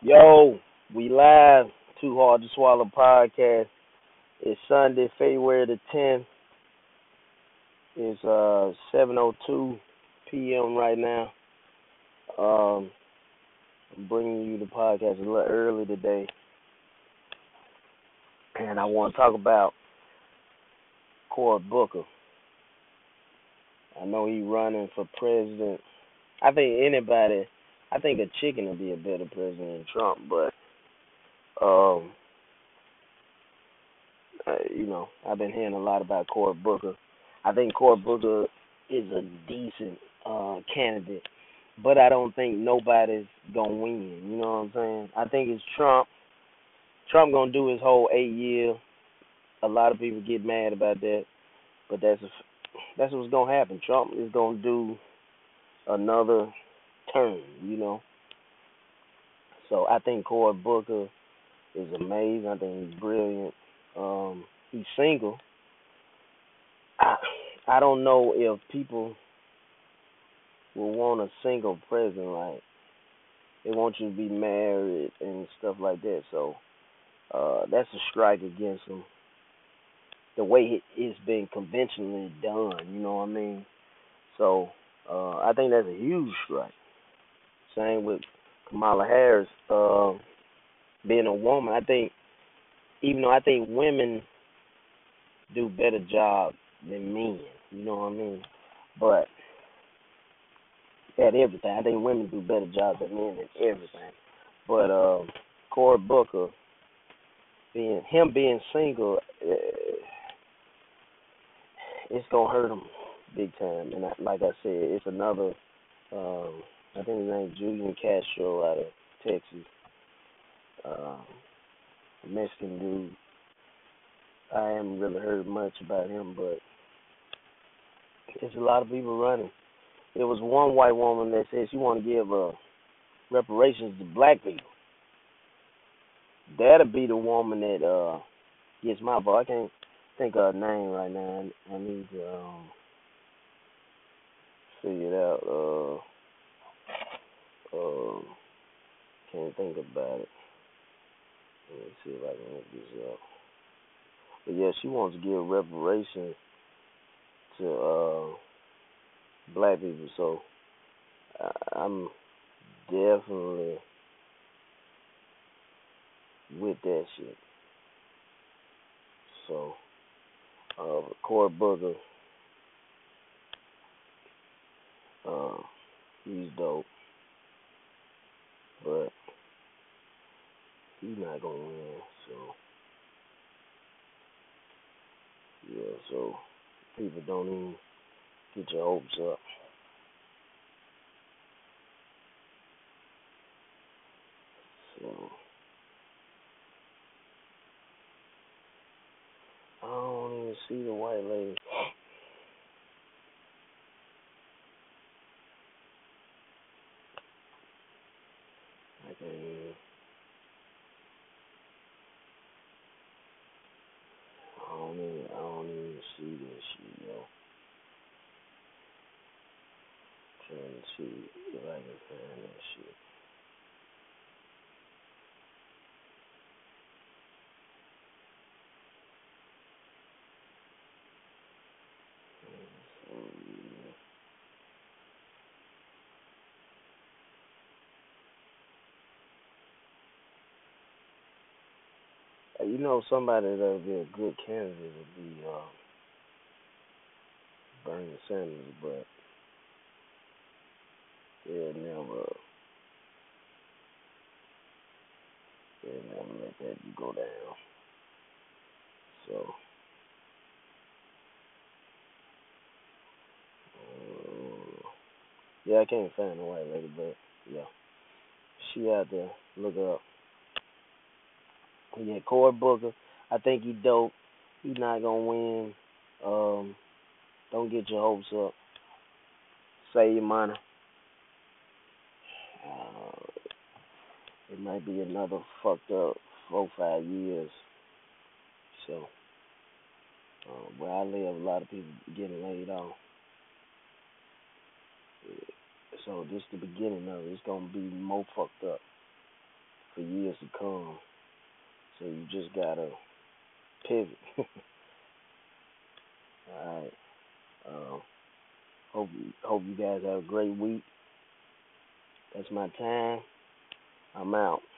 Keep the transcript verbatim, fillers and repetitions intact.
Yo, we live. Too Hard to Swallow podcast. It's Sunday, February the tenth. It's uh seven oh two p m right now. Um, I'm bringing you the podcast a little early today, and I want to talk about Cory Booker. I know he's running for president. I think anybody, I think a chicken would be a better president than Trump, but um, uh, you know, I've been hearing a lot about Cory Booker. I think Cory Booker is a decent uh, candidate, but I don't think nobody's gonna win. You know what I'm saying? I think it's Trump. Trump gonna do his whole eight year. A lot of people get mad about that, but that's a, that's what's gonna happen. Trump is gonna do another term. You know, so I think Cory Booker is amazing. I think he's brilliant. Um, he's single. I, I don't know if people will want a single president. Like they want you to be married and stuff like that. So uh, that's a strike against him. The way it, it's been conventionally done, you know what I mean? So uh, I think that's a huge strike. Same with Kamala Harris uh, being a woman. I think even though I think women do better job than men, you know what I mean? But at everything, I think women do better job than men at everything. But um, Cory Booker being him being single, uh, it's gonna hurt him big time. And I, like I said, it's another. Um, I think his name's Julian Castro out of Texas, um, a Mexican dude. I haven't really heard much about him, but there's a lot of people running. There was one white woman that said she want to give uh, reparations to black people. That'll be the woman that uh, gets my vote. I can't think of her name right now. I, I need to um, figure it out. Uh, um, can't think about it. Let me see if I can look this up. But yeah, she wants to give reparations to uh, black people. So I, I'm definitely with that shit. So uh, Cory Booker, uh, he's dope, but he's not gonna win. So yeah, so people don't even get your hopes up. So I don't even see the white lady. I can't even. I don't even. I don't even see this shit, yo. Trying to see if I can find that shit. Um, you know, somebody that would be a good candidate would be uh, Bernie Sanders, but they'll never, they'll never let that go down. So, uh, yeah, I can't find the white lady, but yeah, she out there. Look her up. Yeah, Cory Booker. I think he dope. He not gonna win. Um, don't get your hopes up. Save your money. Uh, it might be another fucked up four five years. So, uh, where I live, a lot of people getting laid off. So this the beginning of it. It's gonna be more fucked up. for years to come. So you just gotta pivot. All right. Um, hope hope you guys have a great week. That's my time. I'm out.